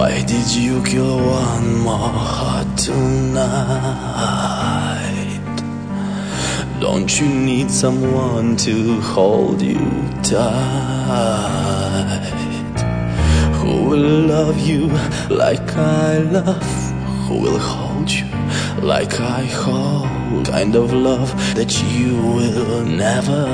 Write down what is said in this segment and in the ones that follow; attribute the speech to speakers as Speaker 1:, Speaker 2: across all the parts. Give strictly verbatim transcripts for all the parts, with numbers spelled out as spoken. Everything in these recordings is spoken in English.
Speaker 1: Why did you kill one more heart tonight? Don't you need someone to hold you tight? Who will love you like I love? Who will hold you like I hold? Kind of love that you will never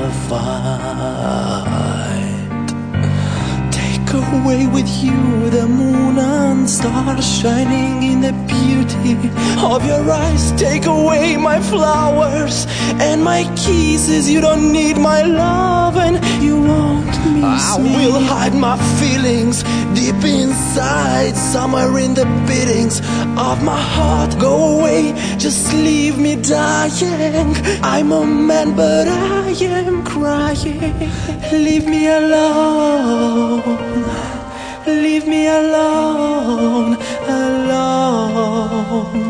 Speaker 1: find. Take away with you the moon and stars shining in the beauty of your eyes. Take away my flowers and my kisses. You don't need my love and you won't miss I me. I will hide my feelings deep inside, somewhere in the beatings of my heart. Go away, just leave me dying. I'm a man but I am crying. Leave me alone. Leave me alone, alone,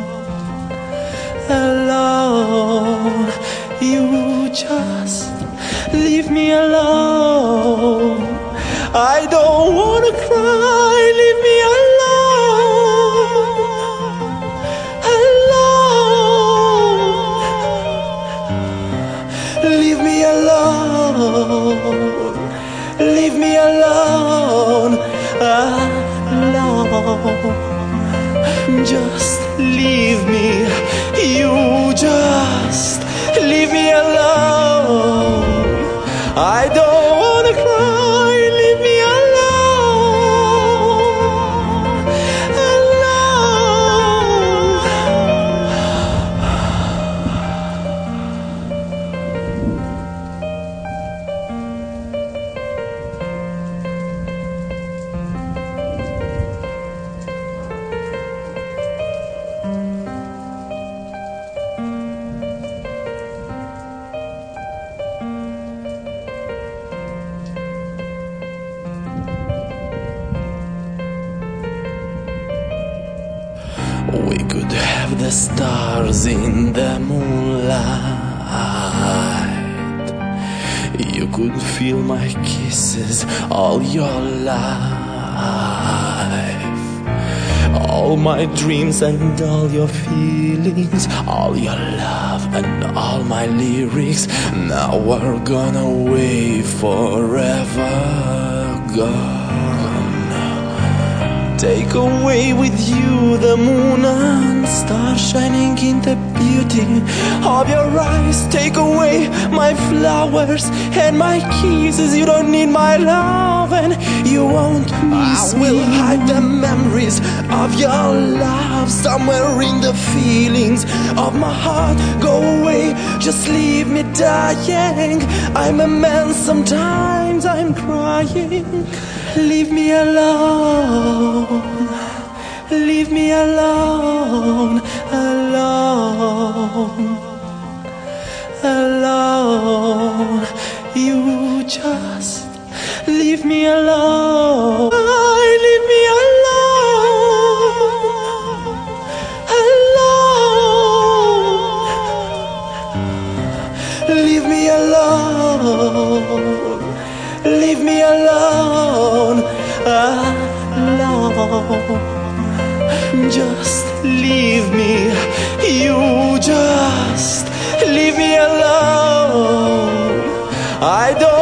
Speaker 1: alone. You just leave me alone. I don't wanna cry, leave me alone, alone. Leave me alone, leave me alone. Alone, just leave me. You just leave me alone. I don't wanna cry. Leave me alone, alone. We could have the stars in the moonlight. You could feel my kisses all your life. All my dreams and all your feelings, all your love and all my lyrics, now we're gone away forever gone. Take away with you the moon and stars shining in the beauty of your eyes. Take away my flowers and my kisses. You don't need my love and you won't miss me. I will hide the memories of your love somewhere in the feelings of my heart. Go away, just leave me dying. I'm a man, sometimes I'm crying. Leave me alone, leave me alone, alone, alone. You just leave me alone. Leave me alone, alone. Leave me alone. Leave me alone, alone. Just leave me. You just leave me alone. I don't